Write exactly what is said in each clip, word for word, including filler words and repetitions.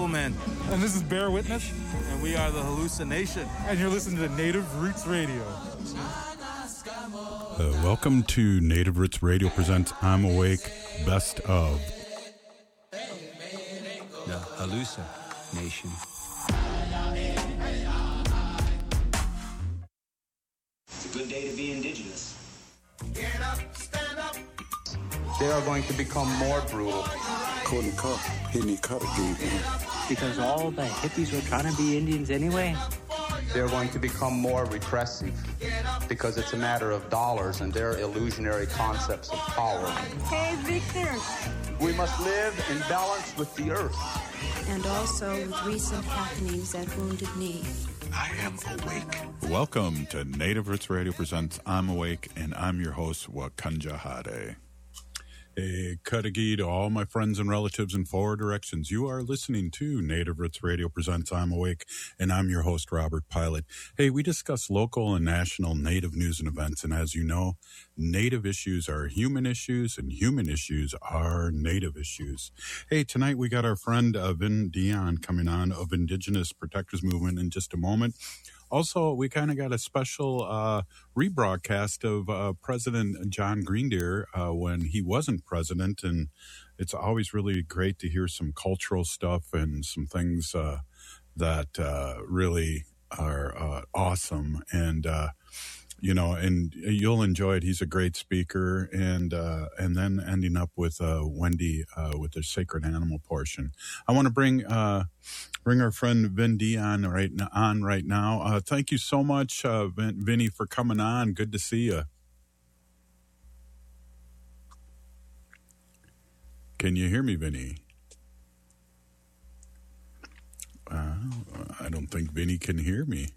Doubleman. And this is Bear Witness. And we are the Hallucination. And you're listening to Native Roots Radio. Uh, welcome to Native Roots Radio presents I'm Awake Best of. The Hallucination. It's a good day to be indigenous. Get up, stand up. They are going to become more brutal. Couldn't cut, hitting cut again. Because all the hippies were trying to be Indians anyway. They're going to become more repressive because it's a matter of dollars and their illusionary concepts of power. Hey, Victor. We must live in balance with the earth. And also with recent happenings at Wounded Knee. I am awake. Welcome to Native Roots Radio presents I'm Awake, and I'm your host, Wakanja Hade. A Kadagi to all my friends and relatives in four directions. You are listening to Native Roots Radio presents I'm Awake, and I'm your host, Robert Pilot. Hey, we discuss local and national Native news and events, and as you know, Native issues are human issues, and human issues are Native issues. Hey, tonight we got our friend uh, Vin Dion coming on of Indigenous Protectors Movement in just a moment. Also, we kind of got a special uh, rebroadcast of uh, President John Greendeer uh, when he wasn't president, and it's always really great to hear some cultural stuff and some things uh, that uh, really are uh, awesome. And uh, you know, and you'll enjoy it. He's a great speaker, and uh, and then ending up with uh, Wendy uh, with the sacred animal portion. I want to bring uh, bring our friend Vin Dion right now, on right now. Uh, thank you so much, uh, Vin, Vinny, for coming on. Good to see you. Can you hear me, Vinny? Uh, I don't think Vinny can hear me.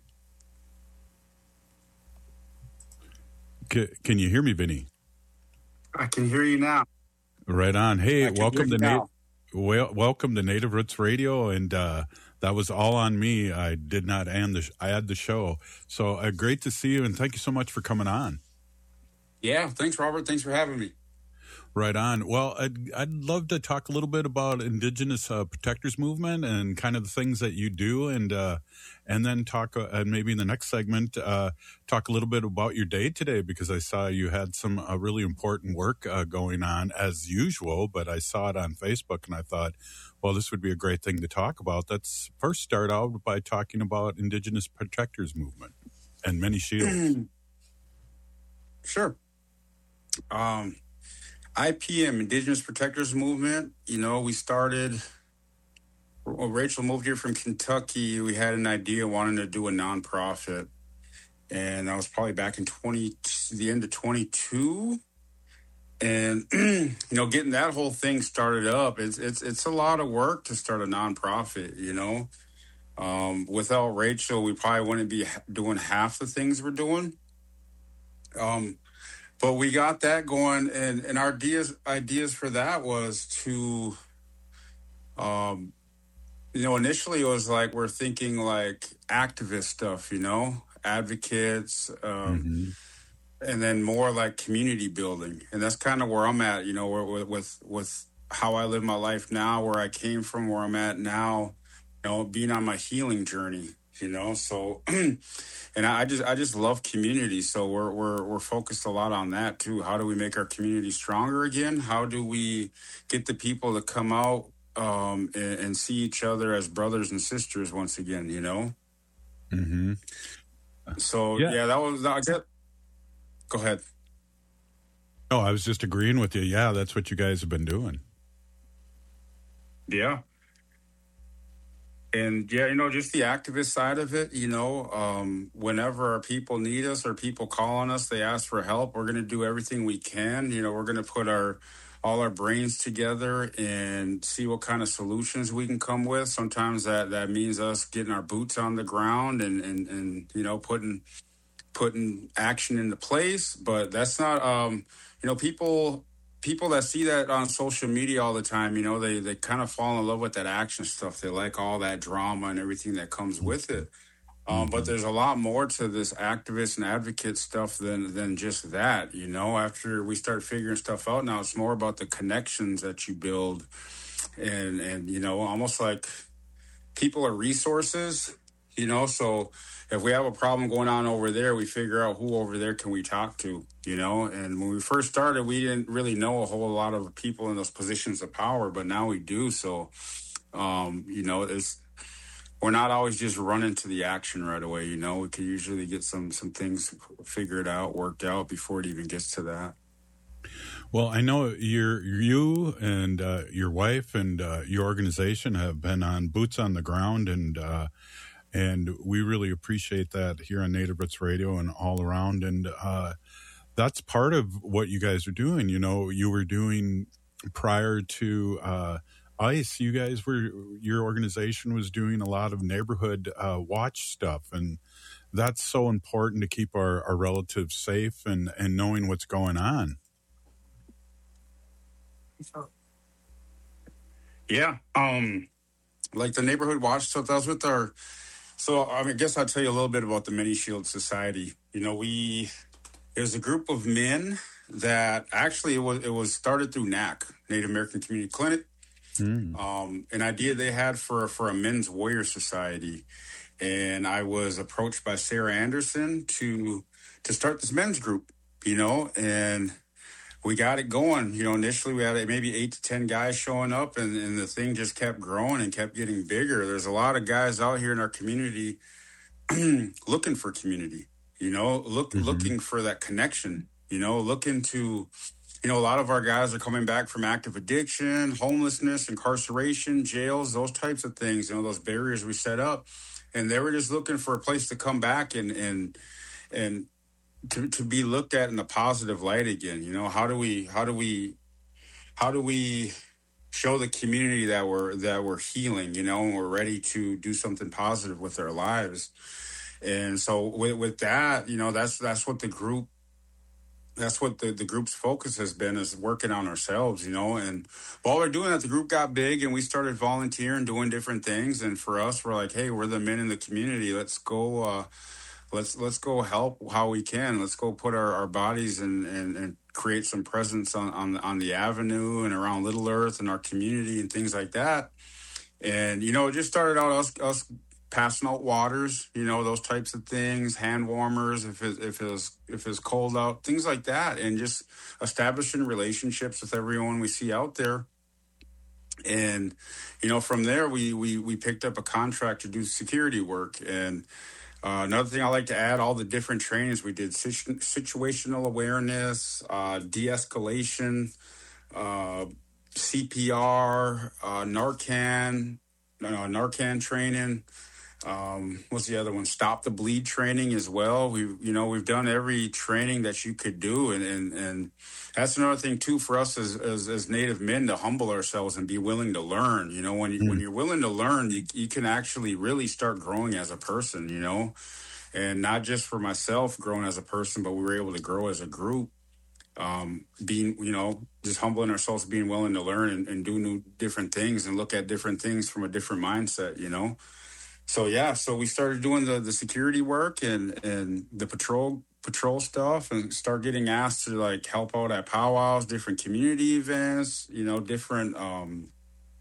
Can you hear me, Vinny? I can hear you now. Right on. Hey, welcome to Na- well, welcome to Native Roots Radio, and uh, that was all on me. I did not end the sh- I had the show, so uh, great to see you, and thank you so much for coming on. Yeah, thanks, Robert. Thanks for having me. Right on. Well, I'd, I'd love to talk a little bit about Indigenous uh, Protectors Movement and kind of the things that you do, and uh, and then talk, uh, and maybe in the next segment, uh, talk a little bit about your day today, because I saw you had some uh, really important work uh, going on as usual, but I saw it on Facebook and I thought, well, this would be a great thing to talk about. Let's first start out by talking about Indigenous Protectors Movement and Many Shields. Sure. Um. I P M, Indigenous Protectors Movement, you know, we started, when Rachel moved here from Kentucky, we had an idea wanting to do a nonprofit. And that was probably back in twenty, the end of twenty-two. And, you know, getting that whole thing started up, it's it's it's a lot of work to start a nonprofit, you know. Um, without Rachel, we probably wouldn't be doing half the things we're doing. Um But we got that going, and, and our ideas ideas for that was to, um, you know, initially it was like we're thinking like activist stuff, you know, advocates, um, mm-hmm. and then more like community building, and that's kind of where I'm at, you know, with with with how I live my life now, where I came from, where I'm at now, you know, being on my healing journey. You know, so, and I just, I just love community. So we're, we're, we're focused a lot on that too. How do we make our community stronger again? How do we get the people to come out, um, and, and see each other as brothers and sisters once again, you know? Mm-hmm. So yeah, yeah that was, I get, go ahead. Oh, I was just agreeing with you. Yeah. That's what you guys have been doing. Yeah. And, yeah, you know, just the activist side of it, you know, um, whenever our people need us or people call on us, they ask for help, we're going to do everything we can. You know, we're going to put our all our brains together and see what kind of solutions we can come with. Sometimes that, that means us getting our boots on the ground and, and, and you know, putting putting action into place. But that's not, um, you know, people... People that see that on social media all the time, you know, they, they kind of fall in love with that action stuff. They like all that drama and everything that comes with it. Um, mm-hmm. But there's a lot more to this activist and advocate stuff than than just that, you know. After we start figuring stuff out now, it's more about the connections that you build and, and you know, almost like people are resources, you know, so if we have a problem going on over there, we figure out who over there can we talk to, you know. And when we first started, we didn't really know a whole lot of people in those positions of power, but now we do. So, um, you know, it's, we're not always just running to the action right away, you know. We can usually get some some things figured out, worked out before it even gets to that. Well, I know you're, you and uh, your wife and uh, your organization have been on boots on the ground, and uh, and we really appreciate that here on Native Roots Radio and all around. And uh, that's part of what you guys are doing. You know, you were doing prior to uh, ICE. You guys were, your organization was doing a lot of neighborhood uh, watch stuff, and that's so important to keep our, our relatives safe and, and knowing what's going on. Yeah, um, like the neighborhood watch stuff, that was with our, so I, mean, I guess I'll tell you a little bit about the Many Shields Society. You know, we, there's a group of men that actually it was, it was started through N A C, Native American Community Clinic, mm. um, an idea they had for, for a men's warrior society. And I was approached by Sarah Anderson to, to start this men's group, you know, and we got it going. You know, initially we had maybe eight to ten guys showing up, and, and the thing just kept growing and kept getting bigger. There's a lot of guys out here in our community looking for community, you know, look, mm-hmm. looking for that connection, you know, looking to, you know, a lot of our guys are coming back from active addiction, homelessness, incarceration, jails, those types of things, you know, those barriers we set up. And they were just looking for a place to come back and, and, and, To, to be looked at in a positive light again. You know, how do we how do we how do we show the community that we're that we're healing, you know, and we're ready to do something positive with our lives. And so with with that, you know, that's that's what the group that's what the, the group's focus has been, is working on ourselves, you know. And while we're doing that, the group got big and we started volunteering, doing different things. And for us, we're like, hey, we're the men in the community. Let's go uh Let's let's go help how we can. Let's go put our, our bodies and, and, and create some presence on, on, on the avenue and around Little Earth and our community and things like that. And, you know, it just started out us, us passing out waters, you know, those types of things, hand warmers, if it, if it was, if it's cold out, things like that. And just establishing relationships with everyone we see out there. And, you know, from there, we, we, we picked up a contract to do security work. And, Uh, another thing I like to add, all the different trainings we did, situ- situational awareness, uh, de-escalation, uh, C P R, uh, Narcan, uh, Narcan training. Um, what's the other one? Stop the bleed training as well. We, you know, we've done every training that you could do. And, and, and that's another thing too, for us as, as, as Native men, to humble ourselves and be willing to learn. You know, when you, mm. when you're willing to learn, you, you can actually really start growing as a person, you know, and not just for myself growing as a person, but we were able to grow as a group. Um, being, you know, just humbling ourselves, being willing to learn and, and do new different things and look at different things from a different mindset, you know. So, yeah, so we started doing the, the security work and, and the patrol patrol stuff, and start getting asked to, like, help out at powwows, different community events, you know, different, um,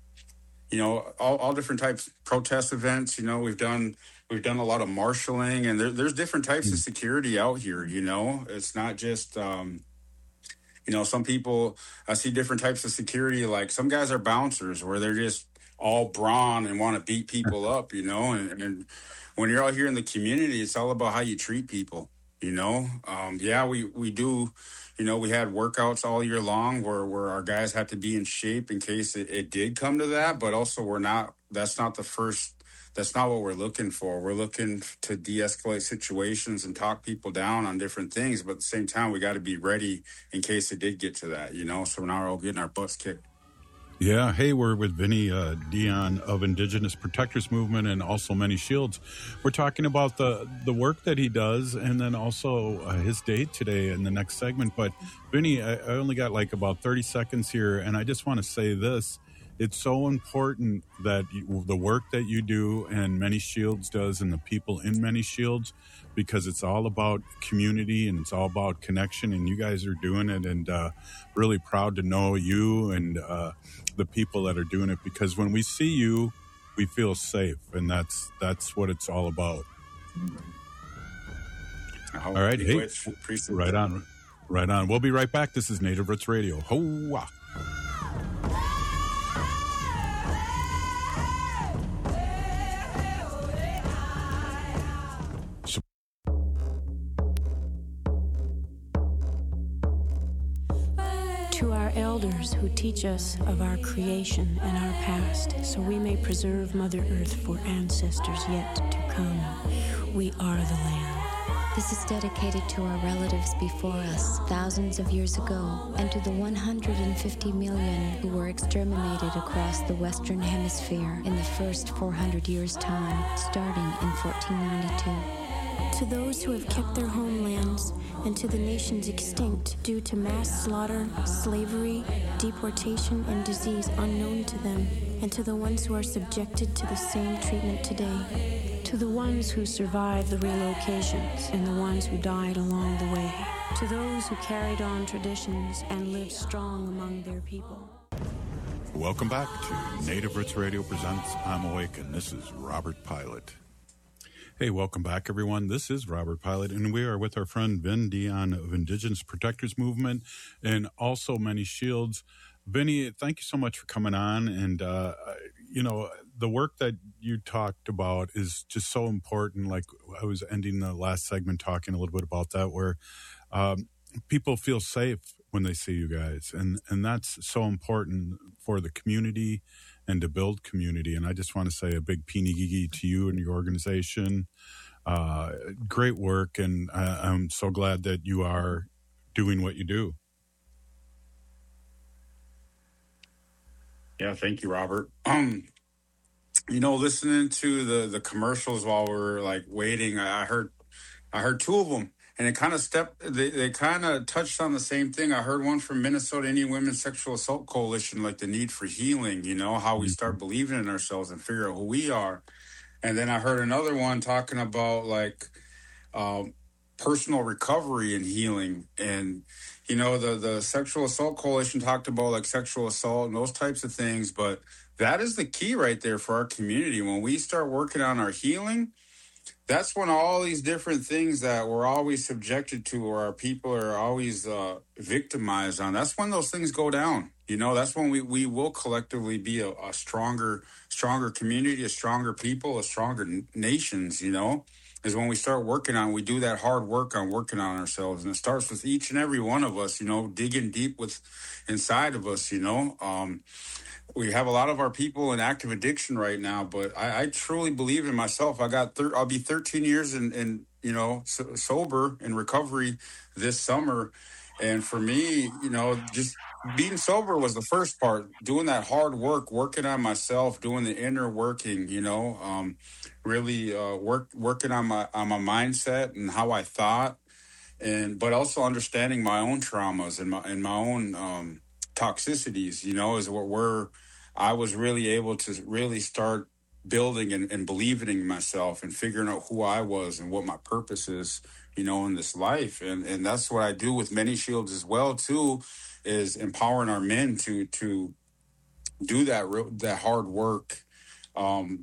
you know, all, all different types of protest events. You know, we've done we've done a lot of marshaling, and there, there's different types of security out here, you know. It's not just, um, you know, some people, I see different types of security, like some guys are bouncers where they're just all brawn and want to beat people up, you know, and, and when you're out here in the community, it's all about how you treat people, you know. Um, yeah, we, we do, you know, we had workouts all year long where, where our guys had to be in shape in case it, it did come to that, but also we're not, that's not the first, that's not what we're looking for. We're looking to de-escalate situations and talk people down on different things, but at the same time, we got to be ready in case it did get to that, you know, so we're not all getting our butts kicked. Yeah, hey, we're with Vinny uh, Dion of Indigenous Protectors Movement and also Many Shields. We're talking about the, the work that he does, and then also uh, his date today in the next segment. But Vinny, I, I only got like about thirty seconds here, and I just want to say this. It's so important that you, the work that you do and Many Shields does and the people in Many Shields, because it's all about community and it's all about connection, and you guys are doing it, and uh, really proud to know you and uh, the people that are doing it, because when we see you we feel safe, and that's that's what it's all about. All right, hey, right on, right on. We'll be right back. This is Native Roots Radio. Hoa. To our elders who teach us of our creation and our past, so we may preserve Mother Earth for ancestors yet to come, we are the land. This is dedicated to our relatives before us, thousands of years ago, and to the one hundred fifty million who were exterminated across the Western Hemisphere in the first four hundred years' time, starting in fourteen ninety-two. To those who have kept their homelands, and to the nations extinct due to mass slaughter, slavery, deportation, and disease unknown to them, and to the ones who are subjected to the same treatment today. To the ones who survived the relocations and the ones who died along the way. To those who carried on traditions and lived strong among their people. Welcome back to Native Roots Radio presents I'm Awake, and this is Robert Pilot. Hey, welcome back, everyone. This is Robert Pilot, and we are with our friend Vin Dion of Indigenous Protectors Movement and also Many Shields. Vinny, thank you so much for coming on. And, uh, you know, the work that you talked about is just so important. Like I was ending the last segment talking a little bit about that, where um, people feel safe when they see you guys. And, and that's so important for the community and to build community. And I just want to say a big pinigigi to you and your organization. Uh, great work. And uh, I'm so glad that you are doing what you do. Yeah, thank you, Robert. Um, you know, listening to the, the commercials while we we're like waiting, I heard, I heard two of them. And it kind of stepped, they, they kind of touched on the same thing. I heard one from Minnesota Indian Women's Sexual Assault Coalition, like the need for healing, you know, how we start believing in ourselves and figure out who we are. And then I heard another one talking about like um, personal recovery and healing. And, you know, the, the Sexual Assault Coalition talked about like sexual assault and those types of things. But that is the key right there for our community. When we start working on our healing, that's when all these different things that we're always subjected to or our people are always uh, victimized on, that's when those things go down. You know, that's when we, we will collectively be a, a stronger, stronger community, a stronger people, a stronger n- nations, you know, is when we start working on, we do that hard work on working on ourselves. And it starts with each and every one of us, you know, digging deep with inside of us, you know. Um, We have a lot of our people in active addiction right now, but I, I truly believe in myself. I got, thir- I'll be thirteen years in, in you know, so, sober in recovery this summer. And for me, you know, just being sober was the first part, doing that hard work, working on myself, doing the inner working, you know, um, really uh, work, working on my, on my mindset and how I thought, and, but also understanding my own traumas and my, and my own, um, toxicities, you know, is what we're, I was really able to really start building and, and believing in myself and figuring out who I was and what my purpose is, you know, in this life. And and that's what I do with Many Shields as well, too, is empowering our men to to do that real, that hard work um,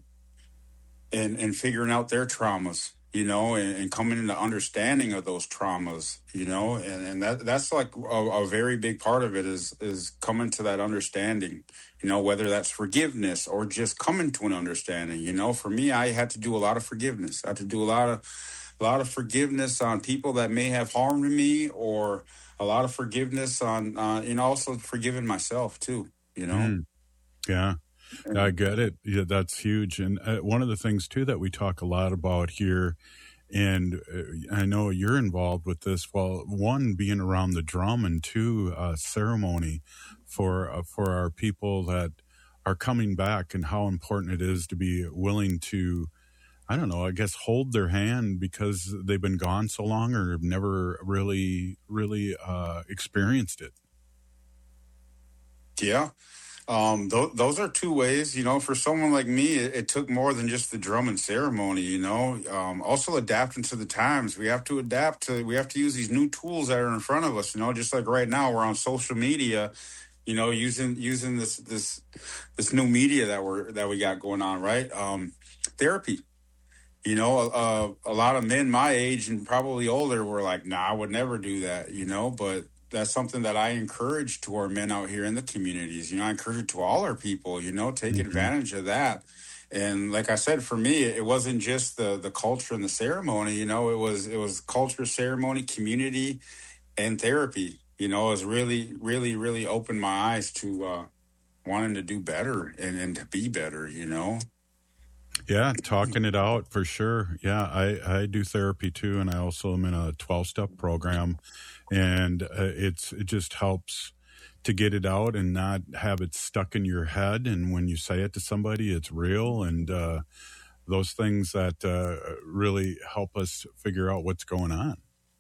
and, and figuring out their traumas, you know, and, and coming into understanding of those traumas, you know, and, and that that's like a, a very big part of it is is coming to that understanding, you know, whether that's forgiveness or just coming to an understanding. You know, for me, I had to do a lot of forgiveness. I had to do a lot of a lot of forgiveness on people that may have harmed me, or a lot of forgiveness on, uh, and also forgiving myself too, you know? Mm. Yeah. I get it. Yeah, that's huge. And uh, one of the things, too, that we talk a lot about here, and uh, I know you're involved with this, well, one, being around the drum, and two, uh, ceremony for, uh, for our people that are coming back, and how important it is to be willing to, I don't know, I guess hold their hand because they've been gone so long or have never really, really uh, experienced it. Yeah. Um, th- those are two ways, you know, for someone like me, it, it took more than just the drum and ceremony, you know, um, also adapting to the times. We have to adapt to, we have to use these new tools that are in front of us, you know, just like right now we're on social media you know, using using this this this new media that we're that we got going on, right? Um, therapy. You know, uh, a lot of men my age and probably older were like, "Nah, I would never do that." You know, but that's something that I encourage to our men out here in the communities. You know, I encourage it to all our people. You know, take mm-hmm. advantage of that. And like I said, for me, it wasn't just the the culture and the ceremony. You know, it was it was culture, ceremony, community, and therapy. You know, it's really, really, really opened my eyes to uh, wanting to do better and, and to be better, you know? Yeah, talking it out for sure. Yeah, I, I do therapy too, and I also am in a twelve-step program, and uh, it's it just helps to get it out and not have it stuck in your head. And when you say it to somebody, it's real, and uh, those things that uh, really help us figure out what's going on.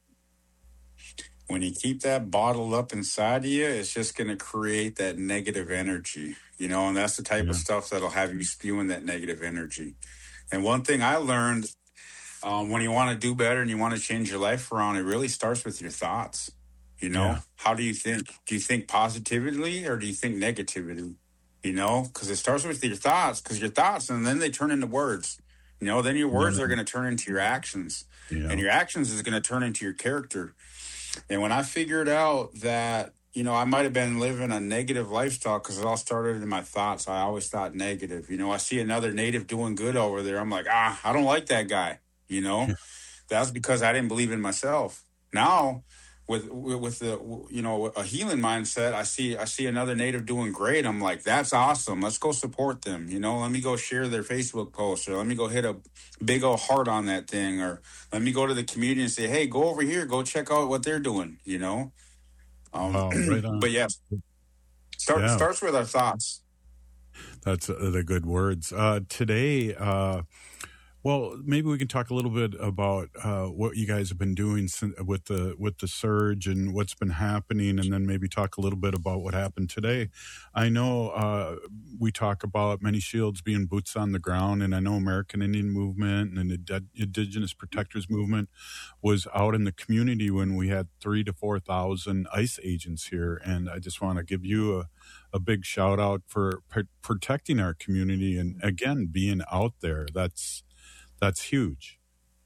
When you keep that bottled up inside of you, it's just going to create that negative energy, you know, and that's the type yeah. of stuff that'll have you spewing that negative energy. And one thing I learned, um, when you want to do better and you want to change your life around, it really starts with your thoughts. You know, yeah. How do you think? Do you think positively or do you think negatively? You know, because it starts with your thoughts, because your thoughts, and then they turn into words. You know, then your words yeah. are going to turn into your actions, yeah. and your actions is going to turn into your character. And when I figured out that, you know, I might have been living a negative lifestyle because it all started in my thoughts. I always thought negative. You know, I see another native doing good over there. I'm like, ah, I don't like that guy. You know, that's because I didn't believe in myself. Now, with with the, you know, a healing mindset, I see I see another native doing great. I'm like, that's awesome. Let's go support them. You know, let me go share their Facebook post, or let me go hit a big old heart on that thing, or let me go to the community and say, hey, go over here, go check out what they're doing. You know, um, oh, right on. But yeah, start, yeah. starts with our thoughts. That's uh, the good words. Uh, today, uh, well, maybe we can talk a little bit about uh, what you guys have been doing with the with the surge and what's been happening, and then maybe talk a little bit about what happened today. I know uh, we talk about Many Shields being boots on the ground, and I know American Indian Movement and the Indigenous Protectors Movement was out in the community when we had three to four thousand ICE agents here, and I just want to give you a, a big shout out for pr- protecting our community and again being out there. That's That's huge.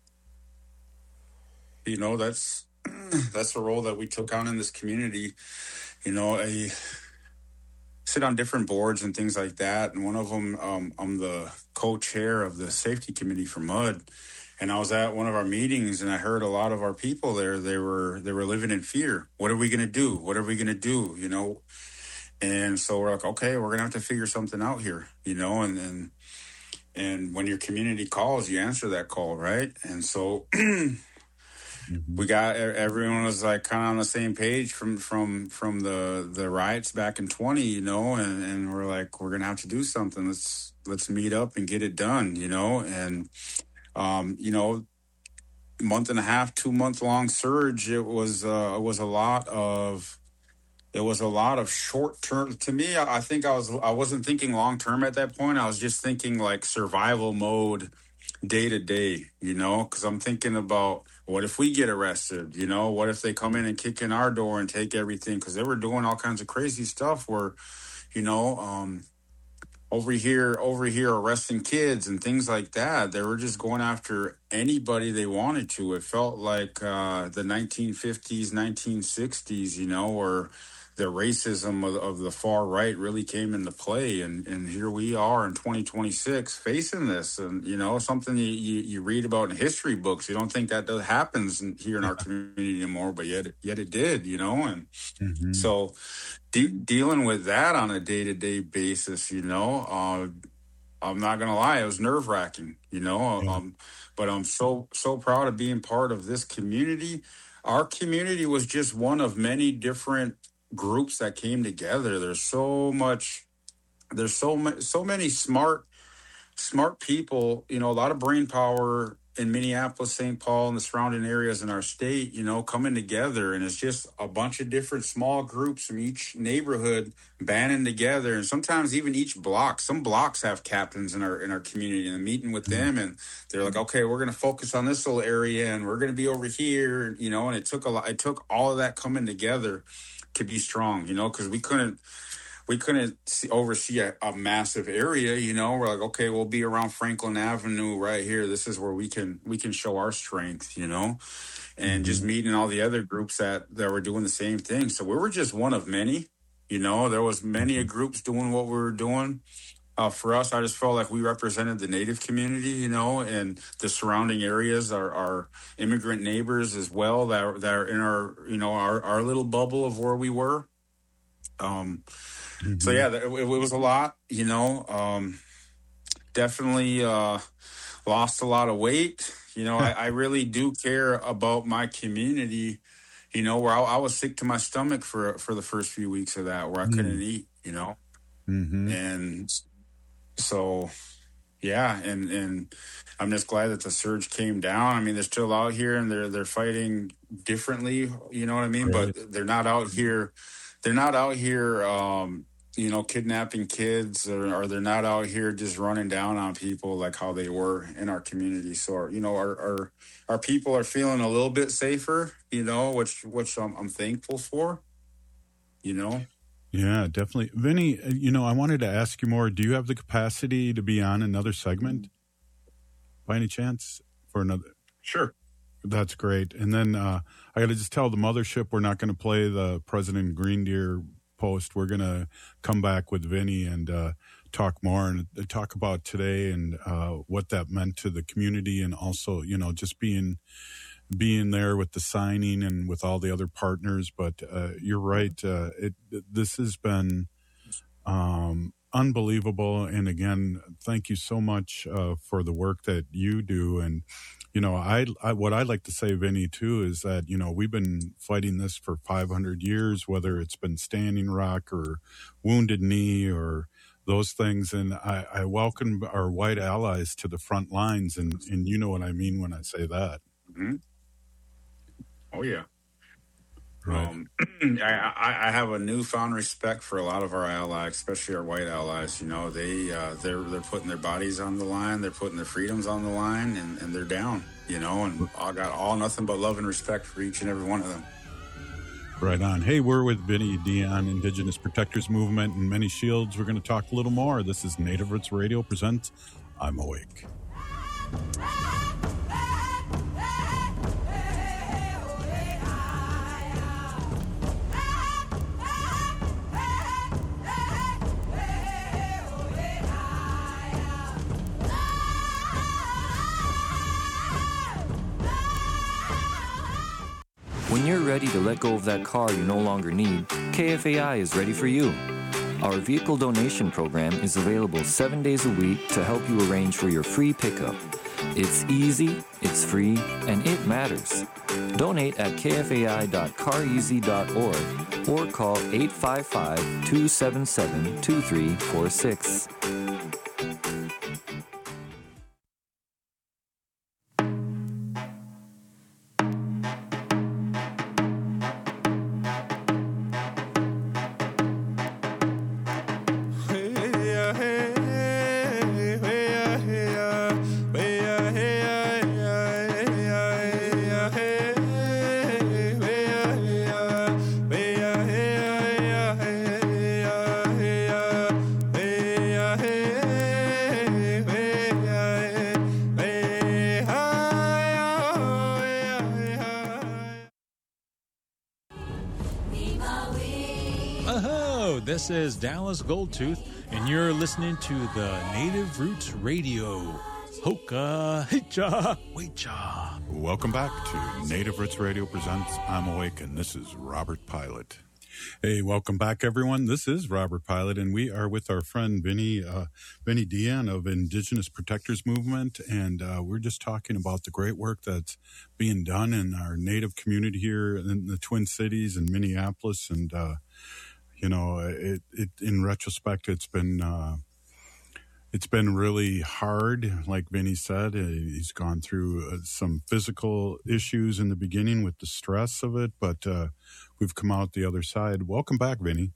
You know, that's that's the role that we took on in this community. You know, I sit on different boards and things like that. And one of them, um, I'm the co-chair of the safety committee for M U D. And I was at one of our meetings and I heard a lot of our people there. They were they were living in fear. What are we going to do? What are we going to do? You know, and so we're like, okay, we're going to have to figure something out here. You know, and and. And when your community calls, you answer that call, right? And so mm-hmm. we got everyone was like kind of on the same page from from from the the riots back in twenty, you know, and, and we're like, we're gonna have to do something. Let's let's meet up and get it done, you know. And um, you know, month and a half, two month long surge. It was uh, it was a lot of. It was a lot of short term. To me, I think I was I wasn't thinking long term at that point. I was just thinking like survival mode, day to day. You know, because I'm thinking about what if we get arrested? You know, what if they come in and kick in our door and take everything? Because they were doing all kinds of crazy stuff. Where, you know, um, over here, over here, arresting kids and things like that. They were just going after anybody they wanted to. It felt like uh, the nineteen fifties, nineteen sixties. You know, or the racism of, of the far right really came into play. And, and here we are in twenty twenty-six facing this. And, you know, something you, you, you read about in history books. You don't think that does, happens in, here in our community anymore, but yet, yet it did, you know. And mm-hmm. so de- dealing with that on a day-to-day basis, you know, uh, I'm not going to lie, it was nerve-wracking, you know. Yeah. Um, but I'm so, so proud of being part of this community. Our community was just one of many different groups that came together. There's so much, there's so ma- so many smart, smart people, you know, a lot of brain power in Minneapolis, Saint Paul, and the surrounding areas in our state, you know, coming together. And it's just a bunch of different small groups from each neighborhood banding together. And sometimes even each block, some blocks have captains in our in our community, and meeting with them. And they're like, okay, we're going to focus on this little area and we're going to be over here, you know. And it took a lot, it took all of that coming together to be strong, you know, because we couldn't we couldn't see, oversee a, a massive area, you know. We're like, okay, we'll be around Franklin Avenue right here. This is where we can we can show our strength, you know, and mm-hmm. just meeting all the other groups that that were doing the same thing. So we were just one of many, you know. There was many groups doing what we were doing. Uh, for us, I just felt like we represented the Native community, you know, and the surrounding areas, our, our immigrant neighbors as well that are, that are in our, you know, our, our little bubble of where we were. Um, mm-hmm. So, yeah, it, it was a lot, you know, um, definitely uh, lost a lot of weight. You know, I, I really do care about my community, you know, where I, I was sick to my stomach for, for the first few weeks of that, where I mm-hmm. couldn't eat, you know, mm-hmm. and so, yeah, and, and I'm just glad that the surge came down. I mean, they're still out here and they're they're fighting differently, you know what I mean? Right. But they're not out here. They're not out here, um, you know, kidnapping kids, or, or they're not out here just running down on people like how they were in our community. So, you know, our our, our people are feeling a little bit safer, you know, which which I'm, I'm thankful for, you know. Yeah, definitely. Vinny, you know, I wanted to ask you more. Do you have the capacity to be on another segment by any chance for another? Sure. That's great. And then uh, I got to just tell the mothership we're not going to play the President Green Deer post. We're going to come back with Vinny and uh, talk more and talk about today and uh, what that meant to the community, and also, you know, just being being there with the signing and with all the other partners. But uh, you're right. Uh, it, this has been um, unbelievable. And again, thank you so much uh, for the work that you do. And, you know, I, I what I like to say, Vinny, too, is that, you know, we've been fighting this for five hundred years, whether it's been Standing Rock or Wounded Knee or those things. And I, I welcome our white allies to the front lines. And, and you know what I mean when I say that. Mm-hmm. Oh, yeah. Right. Um, I, I have a newfound respect for a lot of our allies, especially our white allies. You know, they, uh, they're they're putting their bodies on the line, they're putting their freedoms on the line, and, and they're down, you know, and I got all nothing but love and respect for each and every one of them. Right on. Hey, we're with Vinny Dion, Indigenous Protectors Movement, and Many Shields. We're going to talk a little more. This is Native Roots Radio presents I'm Awake. When you're ready to let go of that car you no longer need, K F A I is ready for you. Our vehicle donation program is available seven days a week to help you arrange for your free pickup. It's easy, it's free, and it matters. Donate at k f a i dot car easy dot org or call eight five five, two seven seven, two three four six. This is Dallas Goldtooth, and you're listening to the Native Roots Radio. Hoka Hicha Wecha. Welcome back to Native Roots Radio presents I'm Awake, and this is Robert Pilot. Hey, welcome back, everyone. This is Robert Pilot, and we are with our friend Vinny, uh, Vinny Dion of Indigenous Protectors Movement, and uh, we're just talking about the great work that's being done in our Native community here in the Twin Cities and Minneapolis, and uh, you know, it, it, in retrospect, it's been, uh, it's been really hard. Like Vinny said, he's gone through uh, some physical issues in the beginning with the stress of it, but, uh, we've come out the other side. Welcome back, Vinny.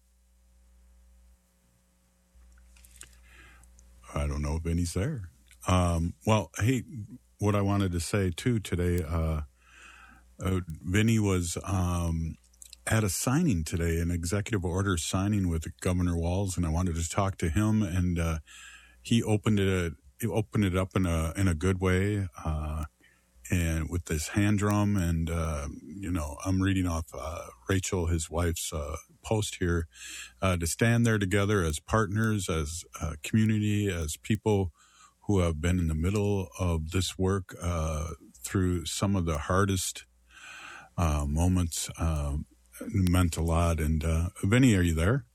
I don't know if Vinny's there. Um, well, hey, what I wanted to say too today, uh, uh Vinny was, um, had a signing today, an executive order signing with Governor Walz, and I wanted to talk to him. And uh, he opened it, he opened it up in a in a good way, uh, and with this hand drum. And uh, you know, I'm reading off uh, Rachel, his wife's uh, post here, uh, to stand there together as partners, as a community, as people who have been in the middle of this work uh, through some of the hardest uh, moments. Um, meant a lot. And uh, Vinny, are you there?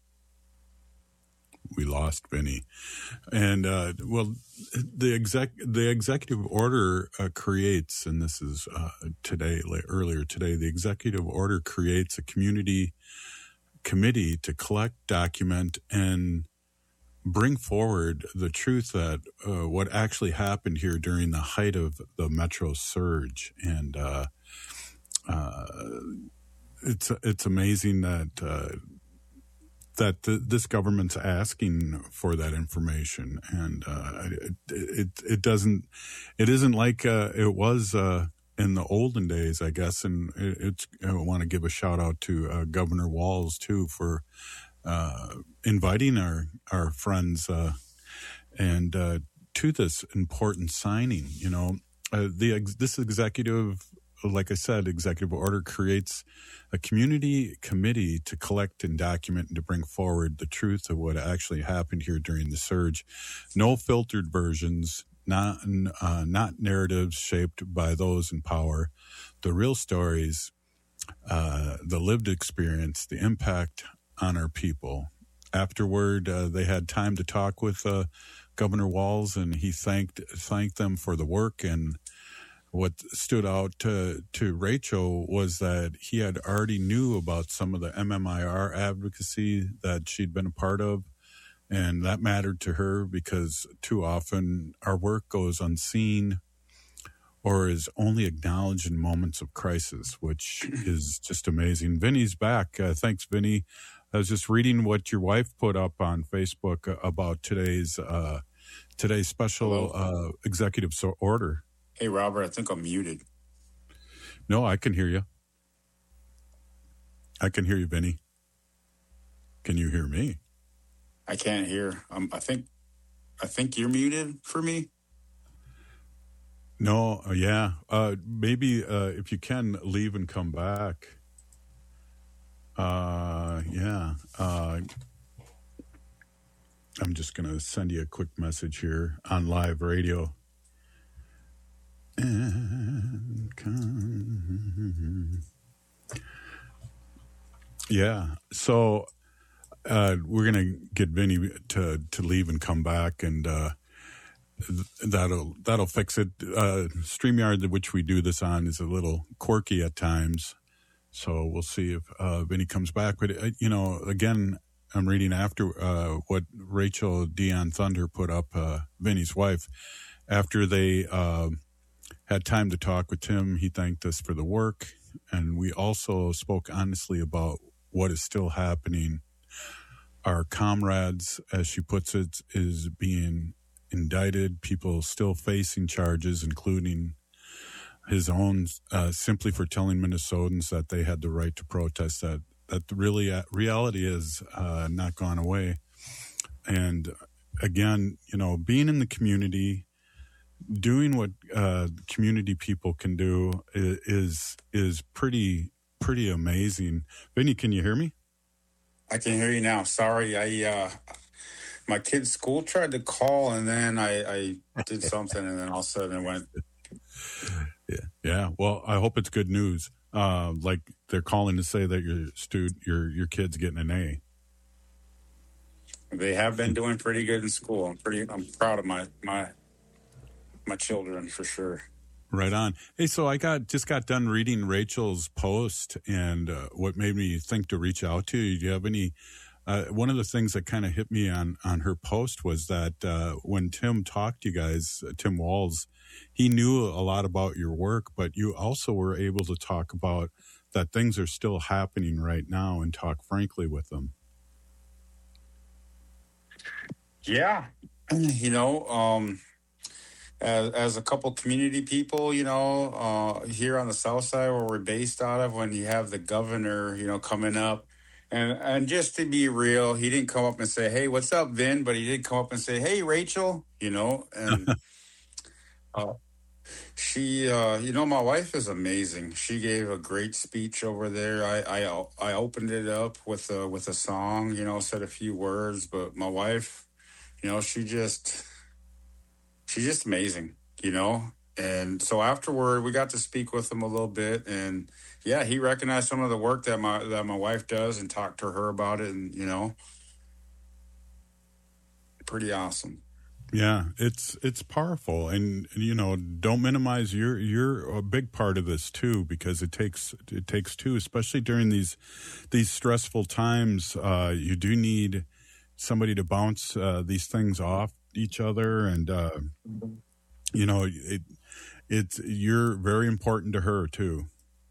We lost Vinny. And uh, well, the exec the executive order uh, creates, and this is uh, today, earlier today, the executive order creates a community committee to collect, document, and bring forward the truth that uh, what actually happened here during the height of the Metro surge. And uh, uh, it's it's amazing that uh, that the, this government's asking for that information, and uh, it, it it doesn't it isn't like uh, it was uh, in the olden days, I guess. And it, it's I want to give a shout out to uh, Governor Walz too for uh, inviting our our friends uh, and uh, to this important signing. You know, uh, the ex- this executive. Like I said, executive order creates a community committee to collect and document and to bring forward the truth of what actually happened here during the surge. No filtered versions, not uh, not narratives shaped by those in power. The real stories, uh, the lived experience, the impact on our people. Afterward, uh, they had time to talk with uh, Governor Walz, and he thanked thanked them for the work. And what stood out to, to Rachel was that he had already knew about some of the M M I R advocacy that she'd been a part of, and that mattered to her because too often our work goes unseen or is only acknowledged in moments of crisis, which is just amazing. Vinny's back. Uh, thanks, Vinny. I was just reading what your wife put up on Facebook about today's uh, today's special uh, executive order. Hey, Robert, I think I'm muted. No, I can hear you. I can hear you, Vinny. Can you hear me? I can't hear. Um, I think, I think you're muted for me. No, uh, yeah. Uh, maybe uh, if you can leave and come back. Uh, yeah. Uh, I'm just going to send you a quick message here on live radio. And come. Yeah, so uh, we're gonna get Vinny to to leave and come back, and uh, that'll that'll fix it. Uh, StreamYard, which we do this on, is a little quirky at times, so we'll see if uh, Vinny comes back. But uh, you know, again, I'm reading after uh, what Rachel Dion Thunder put up, uh, Vinny's wife, after they. Uh, Had time to talk with Tim. He thanked us for the work. And we also spoke honestly about what is still happening. Our comrades, as she puts it, is being indicted. People still facing charges, including his own, uh, simply for telling Minnesotans that they had the right to protest. That that really uh, reality is uh, not gone away. And again, you know, being in the community, doing what uh, community people can do is is pretty pretty amazing. Vinny, can you hear me? I can hear you now. Sorry, I uh, my kid's school tried to call, and then I, I did something, and then all of a sudden it went. Yeah, yeah. Well, I hope it's good news. Uh, like they're calling to say that your student, your your kid's getting an A. They have been doing pretty good in school. I'm pretty. I'm proud of my my. my children for sure. Right on. Hey, so I got just got done reading Rachel's post, and uh, what made me think to reach out to you. Do you have any? Uh, one of the things that kind of hit me on on her post was that uh, when Tim talked to you guys, uh, Tim Walz, he knew a lot about your work, but you also were able to talk about that things are still happening right now and talk frankly with them. Yeah, you know. Um, as, as a couple community people, you know, uh, here on the south side where we're based out of, when you have the governor, you know, coming up. And and just to be real, he didn't come up and say, "Hey, what's up, Vin?" But he did come up and say, "Hey, Rachel," you know. And uh, she, uh, you know, my wife is amazing. She gave a great speech over there. I I, I opened it up with a, with a song, you know, said a few words. But my wife, you know, she just she's just amazing, you know. And so afterward, we got to speak with him a little bit, and yeah, he recognized some of the work that my that my wife does, and talked to her about it, and you know, pretty awesome. Yeah, it's it's powerful, and you know, don't minimize your you're a big part of this too, because it takes it takes two, especially during these these stressful times. Uh, you do need somebody to bounce uh, these things off each other, and uh, you know, it it's you're very important to her too.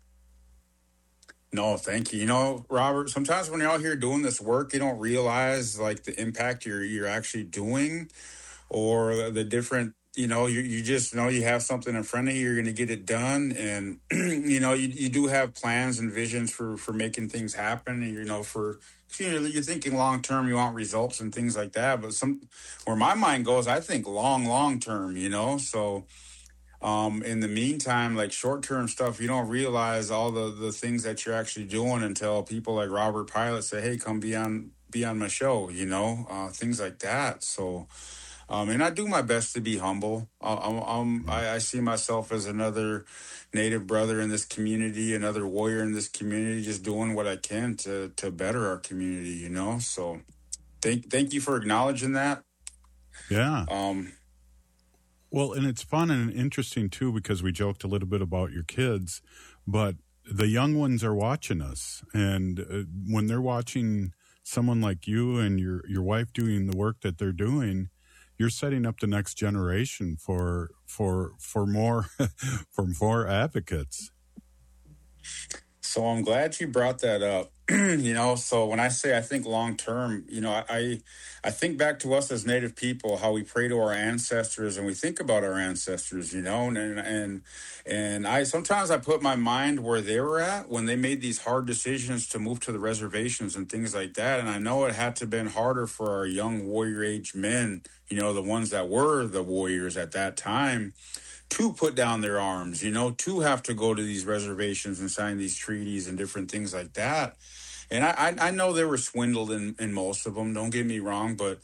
No, thank you. You know, Robert, sometimes when you're out here doing this work, you don't realize like the impact you're you're actually doing, or the different, you know, you, you just know you have something in front of you, you're going to get it done. And, you know, you, you do have plans and visions for, for making things happen. And, you know, for, you know, you're thinking long term, you want results and things like that. But some, where my mind goes, I think long, long term, you know, so um, in the meantime, like short term stuff, you don't realize all the, the things that you're actually doing until people like Robert Pilot say, "Hey, come be on, be on my show," you know, uh, things like that. So, Um, and I do my best to be humble. I'm, I'm, I, I see myself as another Native brother in this community, another warrior in this community, just doing what I can to to better our community, you know? So thank thank you for acknowledging that. Yeah. Um, well, and it's fun and interesting, too, because we joked a little bit about your kids, but the young ones are watching us. And uh, when they're watching someone like you and your, your wife doing the work that they're doing, you're setting up the next generation for for for more for more advocates. So I'm glad you brought that up. You know, so when I say I think long term, you know, I I think back to us as Native people, how we pray to our ancestors and we think about our ancestors, you know, and and and I sometimes I put my mind where they were at when they made these hard decisions to move to the reservations and things like that. And I know it had to have been harder for our young warrior age men, you know, the ones that were the warriors at that time, to put down their arms, you know, to have to go to these reservations and sign these treaties and different things like that. And I, I, I know they were swindled in, in most of them, don't get me wrong, but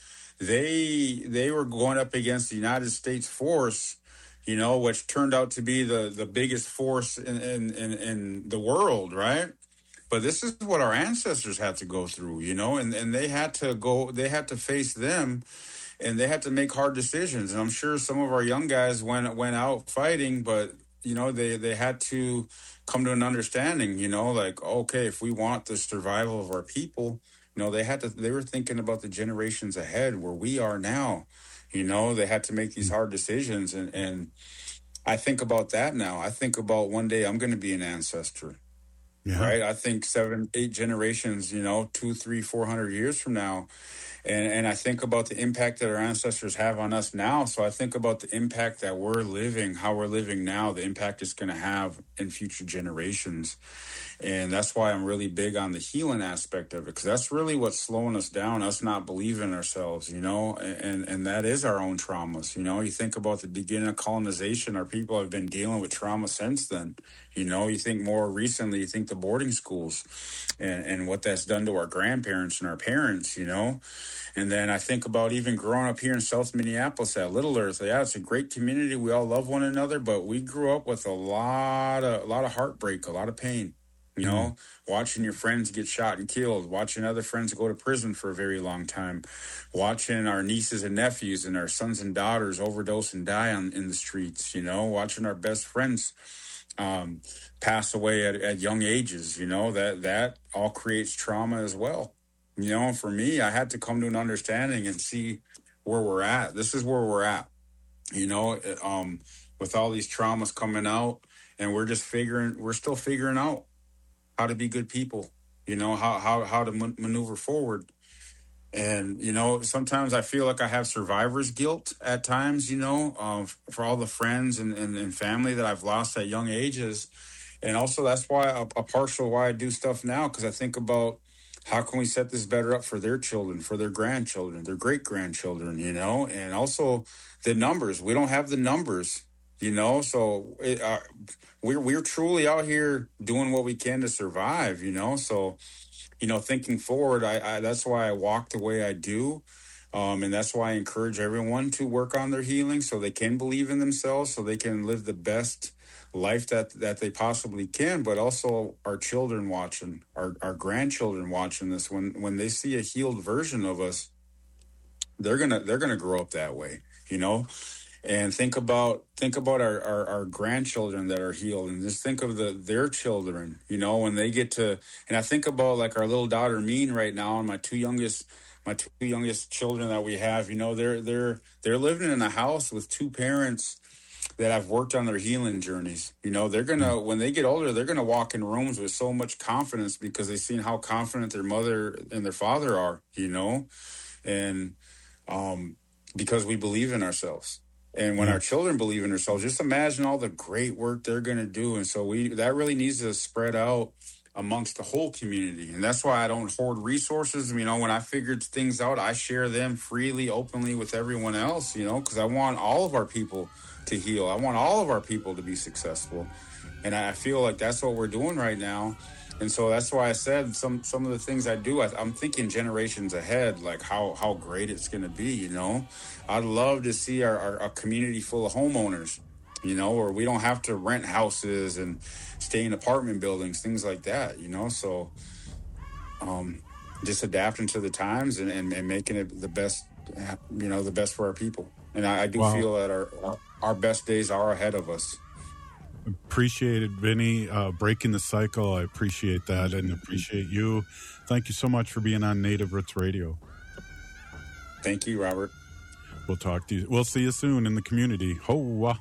they they were going up against the United States force, you know, which turned out to be the, the biggest force in, in, in, in the world, right? But this is what our ancestors had to go through, you know, and, and they had to go, they had to face them. And they had to make hard decisions. And I'm sure some of our young guys went went out fighting, but, you know, they, they had to come to an understanding, you know, like, okay, if we want the survival of our people, you know, they had to, they were thinking about the generations ahead where we are now, you know, they had to make these hard decisions. And, and I think about that now. I think about one day I'm going to be an ancestor, yeah. Right? I think seven, eight generations, you know, two, three, four hundred years from now. And and I think about the impact that our ancestors have on us now. So I think about the impact that we're living, how we're living now, the impact it's going to have in future generations. And that's why I'm really big on the healing aspect of it, because that's really what's slowing us down, us not believing in ourselves, you know, and, and that is our own traumas. You know, you think about the beginning of colonization, our people have been dealing with trauma since then. You know, you think more recently, you think the boarding schools and, and what that's done to our grandparents and our parents, you know. And then I think about even growing up here in South Minneapolis at Little Earth. Yeah, it's a great community. We all love one another, but we grew up with a lot of a lot of heartbreak, a lot of pain. You know, mm-hmm. watching your friends get shot and killed, watching other friends go to prison for a very long time, watching our nieces and nephews and our sons and daughters overdose and die on in the streets. You know, watching our best friends um, pass away at, at young ages. You know, that that all creates trauma as well. You know, for me, I had to come to an understanding and see where we're at. This is where we're at, you know, um, with all these traumas coming out, and we're just figuring, we're still figuring out how to be good people, you know, how how, how to man- maneuver forward. And, you know, sometimes I feel like I have survivor's guilt at times, you know, uh, for all the friends and, and, and family that I've lost at young ages. And also that's why a, a partial why I do stuff now, because I think about how can we set this better up for their children, for their grandchildren, their great-grandchildren, you know, and also the numbers. We don't have the numbers, you know, so it, uh, we're, we're truly out here doing what we can to survive, you know, so you know, thinking forward, I, I that's why I walk the way I do. Um, and that's why I encourage everyone to work on their healing so they can believe in themselves, so they can live the best life that, that they possibly can. But also our children watching, our, our grandchildren watching this, when, when they see a healed version of us, they're gonna they're gonna grow up that way, you know. And think about think about our, our, our grandchildren that are healed, and just think of the their children, you know, when they get to. And I think about like our little daughter Mean right now, and my two youngest my two youngest children that we have. You know, they're they're they're living in a house with two parents that have worked on their healing journeys. You know, they're gonna when they get older, they're gonna walk in rooms with so much confidence because they've seen how confident their mother and their father are. You know, and um, because we believe in ourselves. And when our children believe in themselves, just imagine all the great work they're going to do. And so we that really needs to spread out amongst the whole community. And that's why I don't hoard resources. You know, when I figured things out, I share them freely, openly with everyone else, you know, because I want all of our people to heal. I want all of our people to be successful. And I feel like that's what we're doing right now. And so that's why I said some some of the things I do, I, I'm thinking generations ahead, like how, how great it's going to be, you know. I'd love to see our, our, our community full of homeowners, you know, or we don't have to rent houses and stay in apartment buildings, things like that, you know. So um, just adapting to the times and, and, and making it the best, you know, the best for our people. And I, I do wow. feel that our, our best days are ahead of us. Appreciate it, Vinny, uh, breaking the cycle. I appreciate that and appreciate you. Thank you so much for being on Native Roots Radio. Thank you, Robert. We'll talk to you. We'll see you soon in the community. Hoa.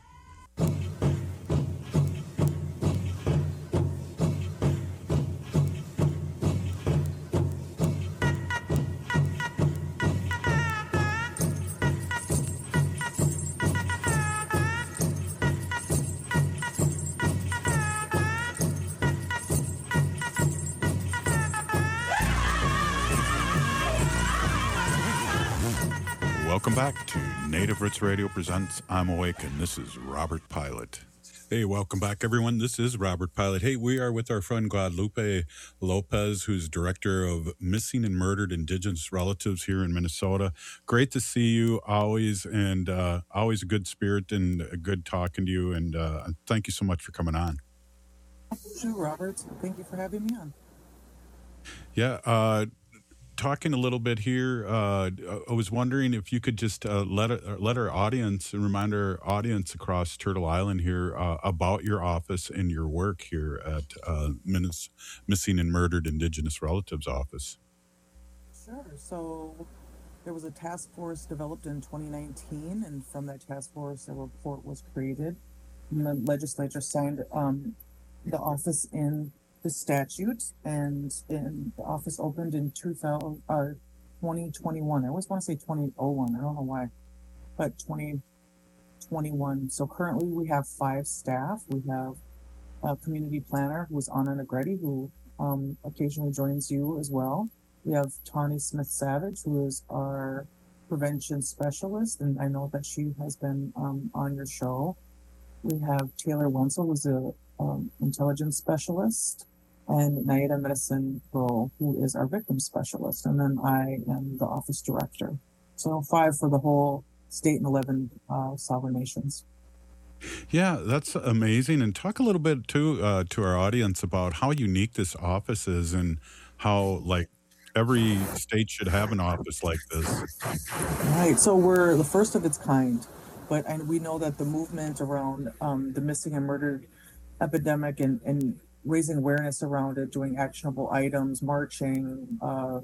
Welcome back to Native Roots Radio presents I'm Awake, and this is Robert Pilot. Hey, welcome back, everyone. This is Robert Pilot. Hey, we are with our friend Guadalupe Lopez, who's director of Missing and Murdered Indigenous Relatives here in Minnesota. Great to see you always, and uh, always a good spirit and a good talking to you, and uh, thank you so much for coming on. Sure, Robert. Thank you for having me on. Yeah, uh, talking a little bit here, uh, I was wondering if you could just uh, let let our audience and remind our audience across Turtle Island here uh, about your office and your work here at uh, Miss, Missing and Murdered Indigenous Relatives Office. Sure. So there was a task force developed in twenty nineteen, and from that task force, a report was created. And the legislature signed um, the office in the statute, and in the office opened in two thousand, uh, twenty twenty-one. I always want to say twenty oh one. I don't know why, but twenty twenty-one. So currently we have five staff. We have a community planner who is Anna Negretti, who um, occasionally joins you as well. We have Tawny Smith-Savage, who is our prevention specialist, and I know that she has been um, on your show. We have Taylor Wenzel, who's a um, intelligence specialist, and Naida Medicine Pro, who is our victim specialist. And then I am the office director. So five for the whole state and eleven uh, sovereign nations. Yeah, that's amazing. And talk a little bit too uh, to our audience about how unique this office is and how, like, every state should have an office like this. Right. So we're the first of its kind. But and we know that the movement around um, the missing and murdered epidemic and, and raising awareness around it, doing actionable items, marching, uh,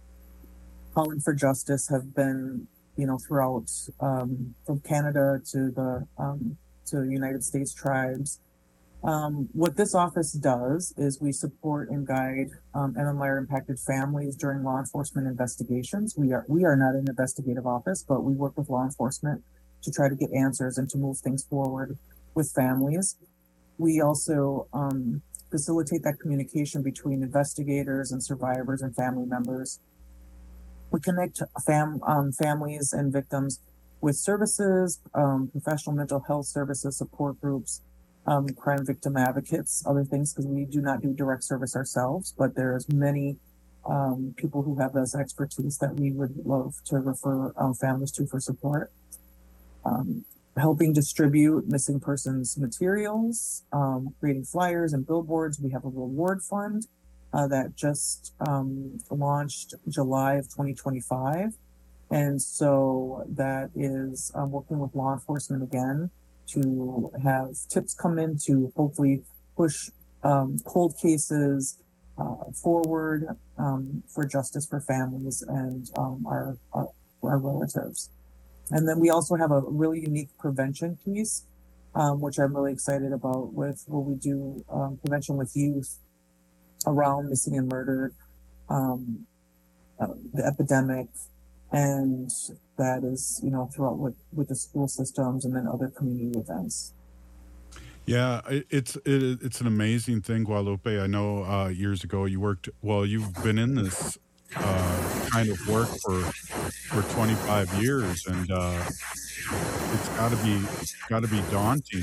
calling for justice have been, you know, throughout um, from Canada to the um, to United States tribes. Um, what this office does is we support and guide um, M M R impacted families during law enforcement investigations. We are we are not an investigative office, but we work with law enforcement to try to get answers and to move things forward with families. We also um, facilitate that communication between investigators and survivors and family members. We connect fam um, families and victims with services, um, professional mental health services, support groups, um, crime victim advocates, other things, because we do not do direct service ourselves, but there's many um, people who have this expertise that we would love to refer um, families to for support. Um, helping distribute missing persons materials, um, creating flyers and billboards. We have a reward fund uh, that just um, launched July of twenty twenty-five. And so that is um, working with law enforcement again to have tips come in to hopefully push um, cold cases uh, forward um, for justice for families and um, our, our, our relatives. And then we also have a really unique prevention piece, um, which I'm really excited about with what we do um, prevention with youth around missing and murdered, um, uh, the epidemic, and that is, you know, throughout with, with the school systems and then other community events. Yeah, it, it's it, it's an amazing thing, Guadalupe. I know uh, years ago you worked, well, you've been in this uh, kind of work for for twenty-five years, and uh, it's got to be it's got to be daunting.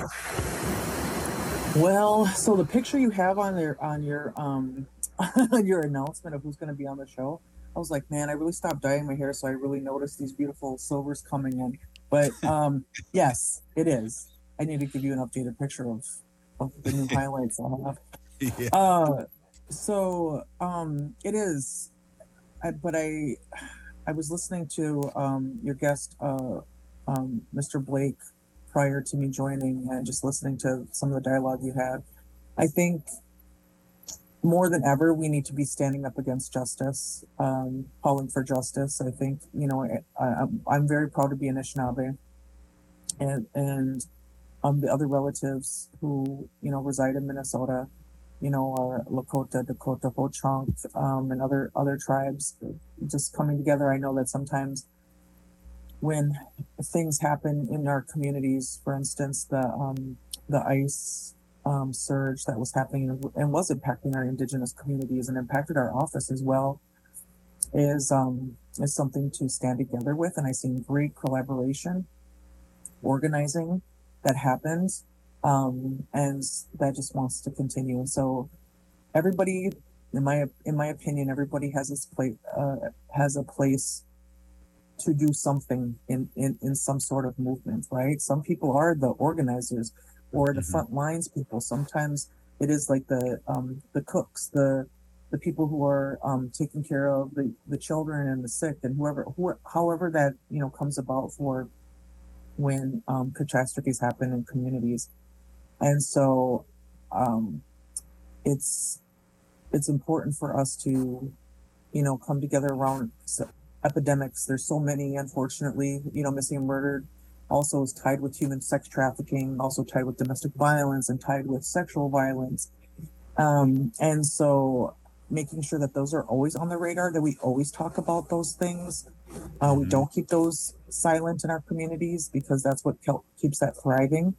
Well, so the picture you have on your on your um on your announcement of who's going to be on the show, I was like, man, I really stopped dyeing my hair, so I really noticed these beautiful silvers coming in. But um, yes, it is. I need to give you an updated picture of, of the new highlights I have. Yeah. Uh, so um, it is. I, but I, I was listening to um, your guest, uh, um, Mister Blake, prior to me joining, and just listening to some of the dialogue you had. I think more than ever, we need to be standing up against justice, um, calling for justice. I think, you know, I, I'm, I'm very proud to be an Anishinaabe, and and um, the other relatives who, you know, reside in Minnesota, you know, are Lakota, Dakota, Ho-Chunk, um, and other other tribes just coming together. I know that sometimes when things happen in our communities, for instance, the um, the ICE um, surge that was happening and was impacting our Indigenous communities and impacted our office as well, is um, is something to stand together with. And I see great collaboration, organizing that happens, um, and that just wants to continue. And so, everybody, in my in my opinion, everybody has this place uh, has a place to do something in, in, in some sort of movement, right? Some people are the organizers or the mm-hmm. front lines people. Sometimes it is like the um, the cooks, the the people who are um, taking care of the, the children and the sick, and whoever, who, however that, you know, comes about for when um, catastrophes happen in communities. And so um, it's it's important for us to, you know, come together around epidemics. There's so many, unfortunately, you know, missing and murdered also is tied with human sex trafficking, also tied with domestic violence and tied with sexual violence. Um, and so making sure that those are always on the radar, that we always talk about those things. Uh, we don't keep those silent in our communities, because that's what ke- keeps that thriving.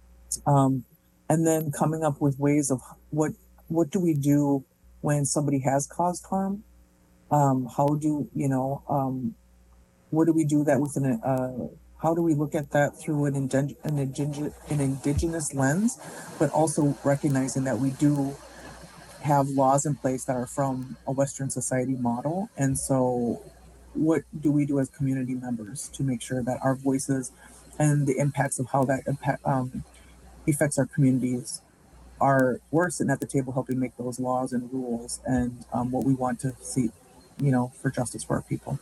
Um, and then coming up with ways of what, what do we do when somebody has caused harm? Um, how do, you know, um, what do we do that with an, uh, how do we look at that through an, ingen- an, ingen- an indigenous lens, but also recognizing that we do have laws in place that are from a Western society model. And so what do we do as community members to make sure that our voices and the impacts of how that impact, um, affects our communities are, we're sitting at the table helping make those laws and rules and um, what we want to see, you know, for justice for our people.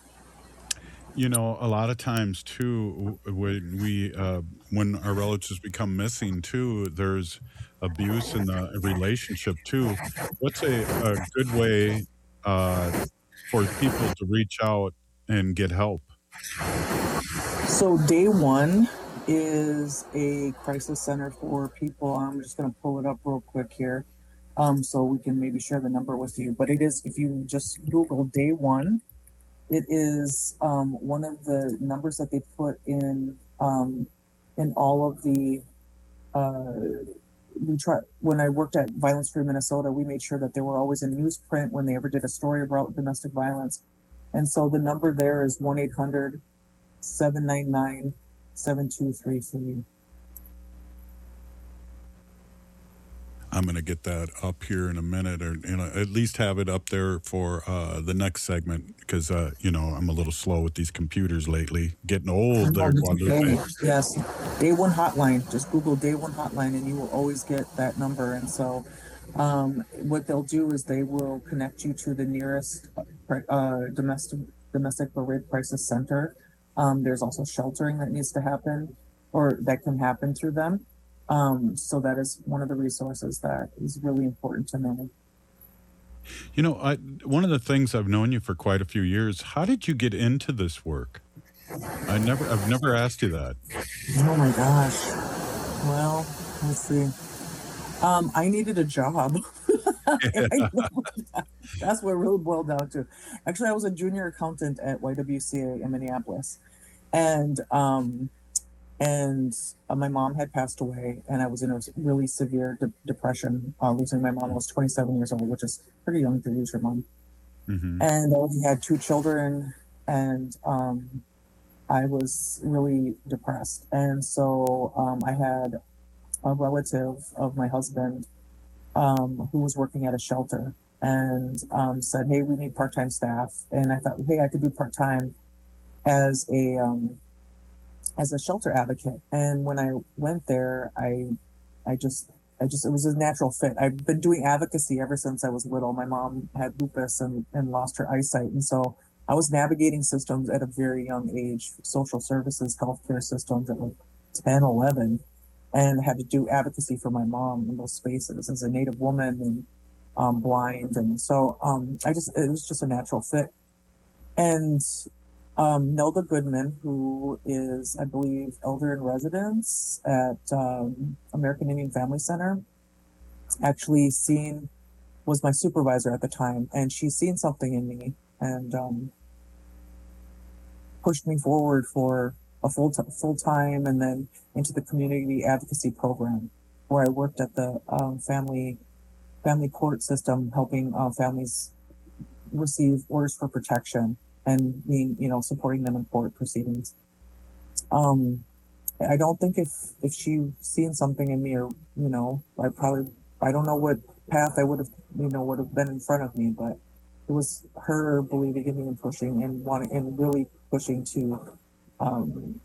You know, a lot of times too, when we, uh, when our relatives become missing too, there's abuse in the relationship too. What's a, a good way uh, for people to reach out and get help? So day one, is a crisis center for people. I'm just going to pull it up real quick here, um, so we can maybe share the number with you. But it is, if you just Google Day One, it is um, one of the numbers that they put in um, in all of the. Uh, we try when I worked at Violence Free Minnesota, we made sure that they were always in newsprint when they ever did a story about domestic violence, and so the number there is one eight hundred seven nine nine seven two three three. I'm going to get that up here in a minute, or you know, at least have it up there for uh, the next segment, because uh, you know, I'm a little slow with these computers lately. Getting old there, Guadalupe. Yes, Day One Hotline. Just Google Day One Hotline, and you will always get that number. And so, um, what they'll do is they will connect you to the nearest uh, domestic domestic or rape crisis center. Um, there's also sheltering that needs to happen, or that can happen through them. Um, so that is one of the resources that is really important to know. You know, I, one of the things I've known you for quite a few years. How did you get into this work? I never, I've never asked you that. Oh my gosh. Well, let's see. Um, I needed a job. I That's what it really boiled down to. Actually, I was a junior accountant at Y W C A in Minneapolis, and um. And uh, my mom had passed away, and I was in a really severe de- depression, uh, losing my mom. I was twenty-seven years old, which is pretty young to lose your mom. Mm-hmm. And I already had two children, and um, I was really depressed. And so um, I had a relative of my husband um, who was working at a shelter, and um, said, "Hey, we need part-time staff." And I thought, "Hey, I could do part-time as a..." Um, as a shelter advocate. And when I went there, I, I just, I just, it was a natural fit. I've been doing advocacy ever since I was little. My mom had lupus and, and lost her eyesight. And so I was navigating systems at a very young age, social services, healthcare systems at like ten, eleven, and had to do advocacy for my mom in those spaces as a Native woman and um, blind. And so um, I just, it was just a natural fit. And Um, Nelda Goodman, who is, I believe, elder in residence at um, American Indian Family Center, actually seen, was my supervisor at the time, and she's seen something in me and um, pushed me forward for a full t- full time, and then into the community advocacy program, where I worked at the um, family family court system, helping uh, families receive orders for protection and being, you know, supporting them in court proceedings. Um, I don't think if, if she seen something in me, or, you know, I probably, I don't know what path I would have, you know, would have been in front of me, but it was her believing in me and pushing and wanting, and really pushing to, um,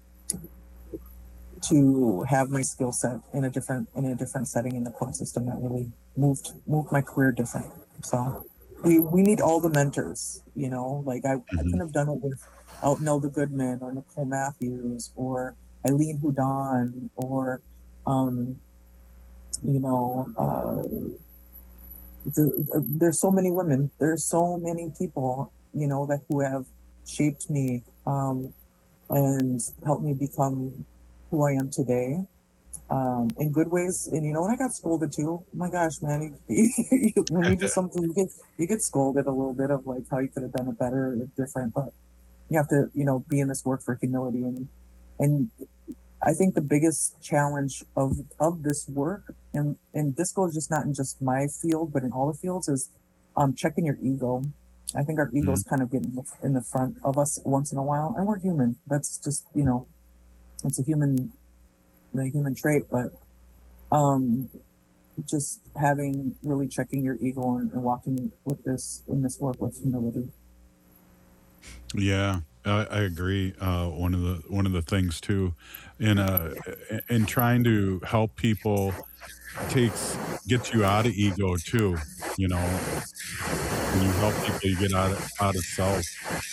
to have my skill set in a different, in a different setting in the court system that really moved, moved my career different. So we, we need all the mentors, you know, like I, mm-hmm. I couldn't have done it without Nelda Goodman or Nicole Matthews or Eileen Houdon or, um, you know, uh, the, there's so many women, there's so many people, you know, that who have shaped me um, and helped me become who I am today. Um, in good ways, and you know, when I got scolded too, oh my gosh, man, you, you, when you do something, you get you get scolded a little bit of like how you could have done it better or different, but you have to, you know, be in this work for humility. And and I think the biggest challenge of of this work, and and this goes just not in just my field, but in all the fields, is um checking your ego. I think our egos mm-hmm. kind of get in the, in the front of us once in a while, and we're human. That's just, you know, it's a human. the human trait, but um, just having, really checking your ego and, and walking with this, in this work with humility. Yeah, I, I agree. Uh, one of the, one of the things too, in, uh, in trying to help people takes, gets you out of ego too, you know, when you help people, you get out of, out of self.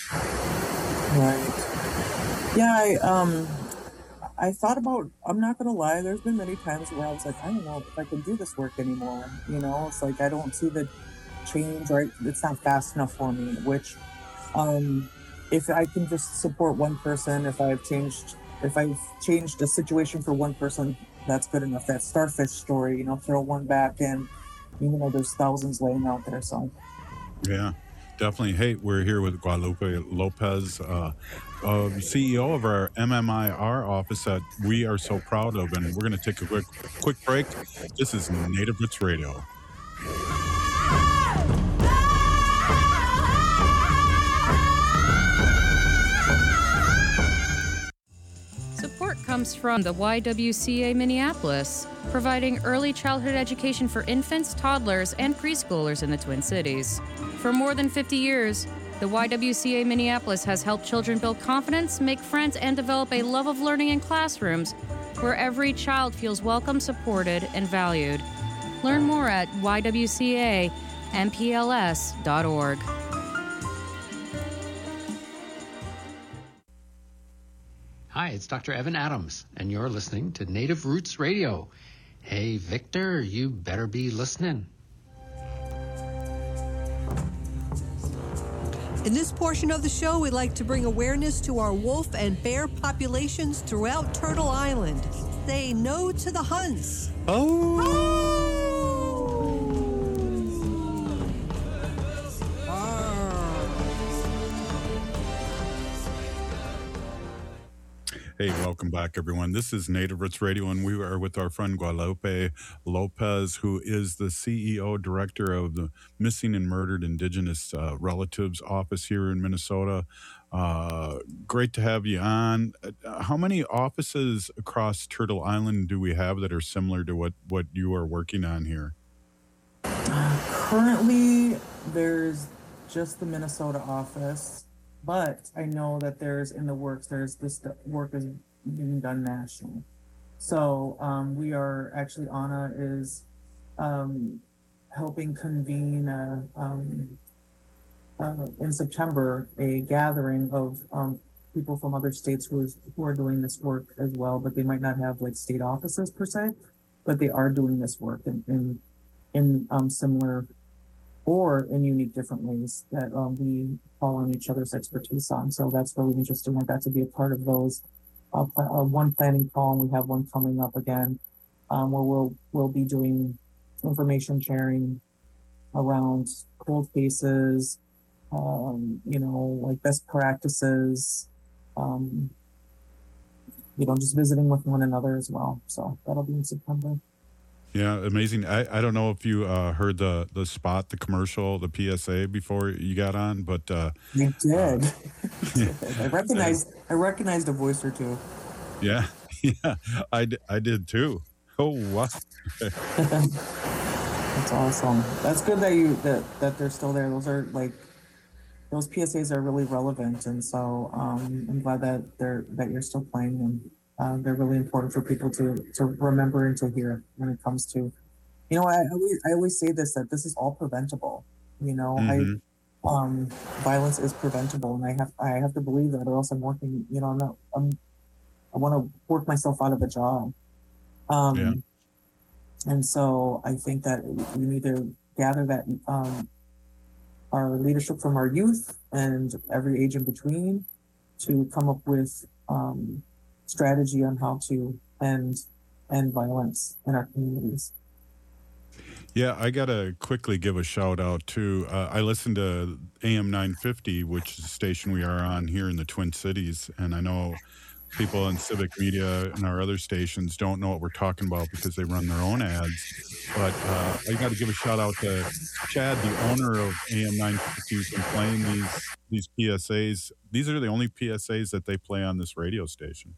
Right. Yeah. I, um, I thought about, I'm not going to lie, there's been many times where I was like, I don't know if I can do this work anymore. You know, it's like, I don't see the change, or it's not fast enough for me, which, um, if I can just support one person, if I've changed if I've changed a situation for one person, that's good enough. That starfish story, you know, throw one back in, even though there's thousands laying out there. So, yeah, definitely. Hey, we're here with Guadalupe Lopez, uh, uh, C E O of our M M I R office that we are so proud of, and we're going to take a quick, quick break. This is Native Roots Radio. Support comes from the Y W C A Minneapolis, providing early childhood education for infants, toddlers, and preschoolers in the Twin Cities. For more than fifty years, the Y W C A Minneapolis has helped children build confidence, make friends, and develop a love of learning in classrooms where every child feels welcome, supported, and valued. Learn more at y w c a m p l s dot org. Hi, it's Doctor Evan Adams, and you're listening to Native Roots Radio. Hey, Victor, you better be listening. In this portion of the show, we'd like to bring awareness to our wolf and bear populations throughout Turtle Island. Say no to the hunts. Oh! Oh! Hey, welcome back, everyone. This is Native Roots Radio, and we are with our friend Guadalupe Lopez, who is the C E O Director of the Missing and Murdered Indigenous uh, Relatives Office here in Minnesota. Uh, great to have you on. Uh, how many offices across Turtle Island do we have that are similar to what, what you are working on here? Uh, currently, there's just the Minnesota office. But I know that there's in the works, there's this work is being done nationally. So um, we are actually, Anna is um, helping convene a, um, uh, in September a gathering of um, people from other states who, is, who are doing this work as well, but they might not have like state offices per se, but they are doing this work in, in, in um, similar or in unique different ways that um, we call on each other's expertise on. So that's really interesting. I got to be a part of those. Uh, pl- uh, one planning call, and we have one coming up again, um, where we'll we'll be doing information sharing around cold cases, um, you know, like best practices, um, you know, just visiting with one another as well. So that'll be in September. Yeah, amazing. I, I don't know if you uh, heard the, the spot, the commercial, the P S A before you got on, but uh, you did. Uh, yeah. I recognized I recognized a voice or two. Yeah, yeah, I, I did too. Oh wow, that's awesome. That's good that you that that they're still there. Those are like those P S As are really relevant, and so um, I'm glad that they're that you're still playing them. Uh, they're really important for people to, to remember and to hear when it comes to, you know, I always, I always say this, that this is all preventable. You know, mm-hmm. I, um, violence is preventable, and I have, I have to believe that, or else I'm working, you know, I'm not, I'm, I want to work myself out of a job. Um, yeah. And so I think that we need to gather that, um, our leadership from our youth and every age in between to come up with, um, strategy on how to end end violence in our communities. Yeah, I gotta quickly give a shout out to. Uh, I listen to A M nine fifty, which is a station we are on here in the Twin Cities, and I know people in civic media and our other stations don't know what we're talking about because they run their own ads. But uh, I got to give a shout out to Chad, the owner of A M nine fifty, who's been playing these these P S As. These are the only P S As that they play on this radio station.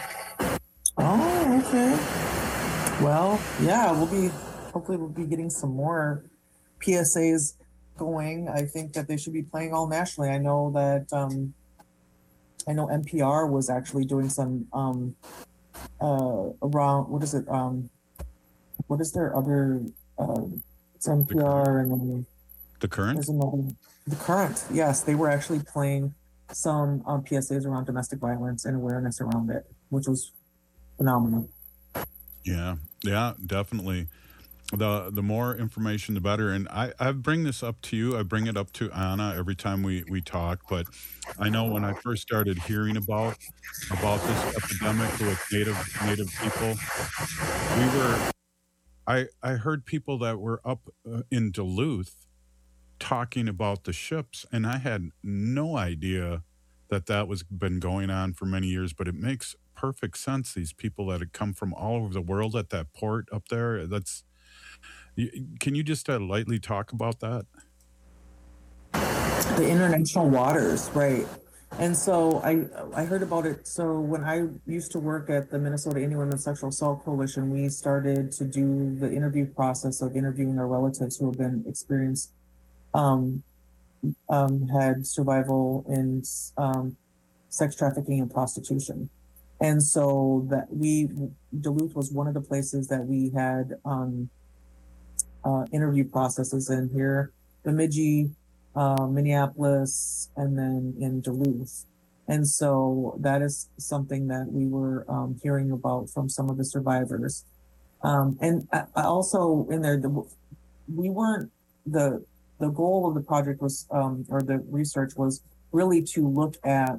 Oh, okay. Well, yeah, we'll be, hopefully we'll be getting some more P S As going. I think that they should be playing all nationally. I know that, um, I know N P R was actually doing some, um, uh, around, what is it? Um, what is their other, uh, it's N P R and then The Current? There's another, The Current, yes. They were actually playing some um, P S As around domestic violence and awareness around it, which was phenomenal. Yeah, yeah, definitely. the the more information, the better. And I, I bring this up to you. I bring it up to Anna every time we, we talk. But I know when I first started hearing about about this epidemic with native native people, we were. I I heard people that were up uh, in Duluth talking about the ships, and I had no idea that that was been going on for many years. But it makes perfect sense. These people that had come from all over the world at that port up there. That's Can you just uh, lightly talk about that? The international waters, right. And so I I heard about it. So when I used to work at the Minnesota Indian Women's Sexual Assault Coalition, we started to do the interview process of interviewing our relatives who have been experienced, um, um, had survival in um, sex trafficking and prostitution. And so that we, Duluth was one of the places that we had um, uh, interview processes in here, Bemidji, uh, Minneapolis, and then in Duluth. And so that is something that we were um, hearing about from some of the survivors. Um, and I, I also in there, the, we weren't, the the goal of the project was, um, or the research was really to look at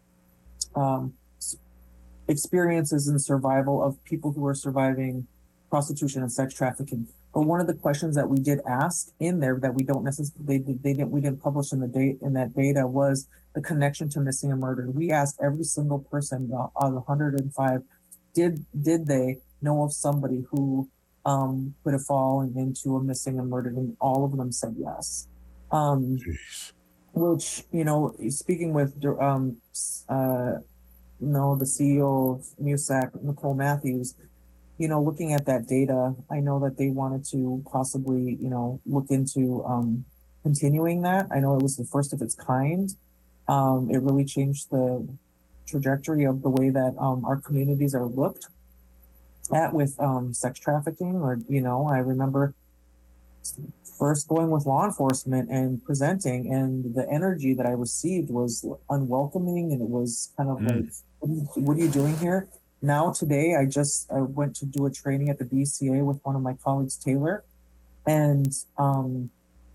um, experiences in survival of people who are surviving prostitution and sex trafficking. But one of the questions that we did ask in there that we don't necessarily, they, they didn't, we didn't publish in the date in that data was the connection to missing and murdered. We asked every single person out of one hundred five, did did they know of somebody who um, could have fallen into a missing and murdered? And all of them said yes. Um, which, you know, speaking with um, uh, you know, the C E O of MUSAC, Nicole Matthews, you know, looking at that data, I know that they wanted to possibly, you know, look into um, continuing that. I know it was the first of its kind. Um, it really changed the trajectory of the way that um, our communities are looked at with um, sex trafficking. Or, you know, I remember first going with law enforcement and presenting, and the energy that I received was unwelcoming, and it was kind of mm. like, what are, you, what are you doing here? Now today, I just I went to do a training at the B C A with one of my colleagues, Taylor, and um,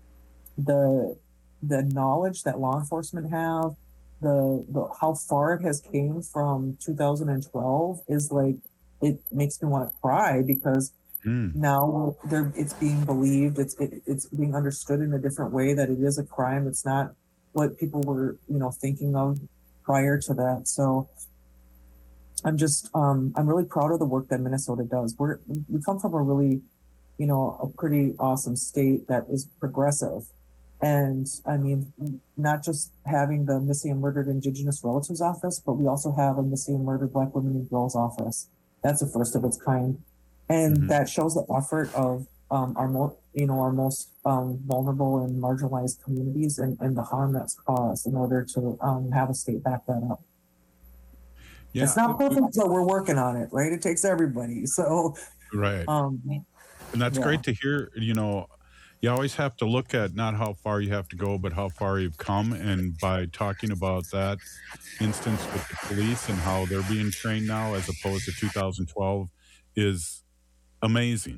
the the knowledge that law enforcement have, the, the how far it has came from two thousand twelve is like, it makes me want to cry, because mm. now there it's being believed, it's it, it's being understood in a different way, that it is a crime. It's not what people were, you know, thinking of prior to that. So I'm just, um, I'm really proud of the work that Minnesota does. We're, we come from a really, you know, a pretty awesome state that is progressive. And I mean, not just having the Missing and Murdered Indigenous Relatives Office, but we also have a Missing and Murdered Black Women and Girls Office. That's the first of its kind. And mm-hmm. that shows the effort of um, our, mo- you know, our most um, vulnerable and marginalized communities, and, and the harm that's caused in order to um, have a state back that up. Yeah. It's not perfect, but we're working on it, right? It takes everybody. So, right. Um, and that's yeah. great to hear. You know, you always have to look at not how far you have to go, but how far you've come. And by talking about that instance with the police and how they're being trained now as opposed to two thousand twelve is amazing.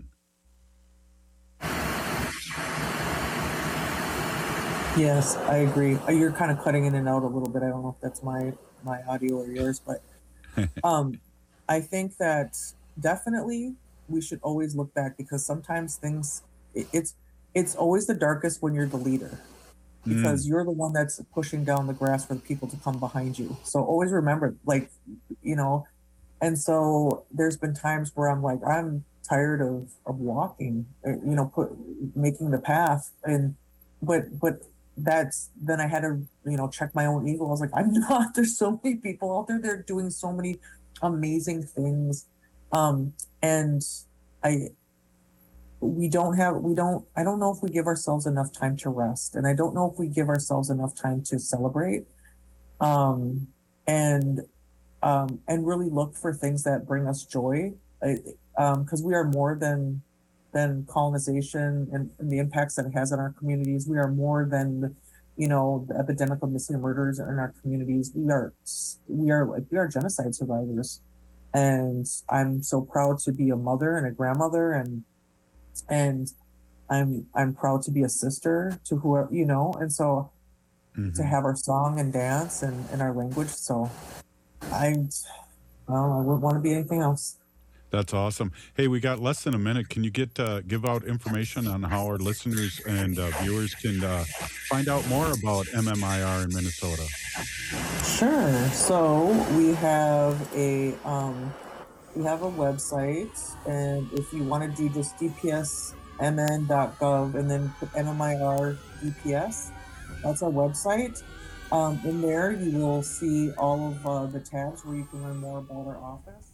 Yes, I agree. You're kind of cutting in and out a little bit. I don't know if that's my, my audio or yours, but um, I think that definitely we should always look back, because sometimes things, it, it's it's always the darkest when you're the leader, because mm. you're the one that's pushing down the grass for the people to come behind you. So always remember, like, you know, and so there's been times where I'm like, I'm tired of, of walking, you know, put making the path, and but but that's, then I had to, you know, check my own ego. I was like, I'm not, there's so many people out there, they're doing so many amazing things. Um, and I, we don't have, we don't, I don't know if we give ourselves enough time to rest. And I don't know if we give ourselves enough time to celebrate, um, and, um, and really look for things that bring us joy. Um, cause we are more than, than colonization and, and the impacts that it has on our communities. We are more than, you know, the epidemic of missing and murders in our communities. We are, we are like, we are genocide survivors. And I'm so proud to be a mother and a grandmother, and and I'm I'm proud to be a sister to whoever, you know, and so mm-hmm. to have our song and dance and, and our language. So I, well, I wouldn't want to be anything else. That's awesome. Hey, we got less than a minute. Can you get uh, give out information on how our listeners and uh, viewers can uh, find out more about M M I R in Minnesota? Sure. So we have a um, we have a website, and if you want to do just D P S M N dot gov and then put M M I R D P S, that's our website. Um, in there, you will see all of uh, the tabs where you can learn more about our office.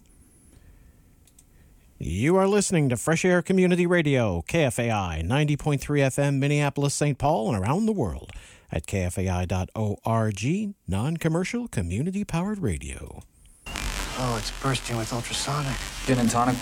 You are listening to Fresh Air Community Radio, K F A I, ninety point three F M, Minneapolis, Saint Paul, and around the world at K F A I dot org, non-commercial, community-powered radio. Oh, it's bursting with ultrasonic. Gin and tonic.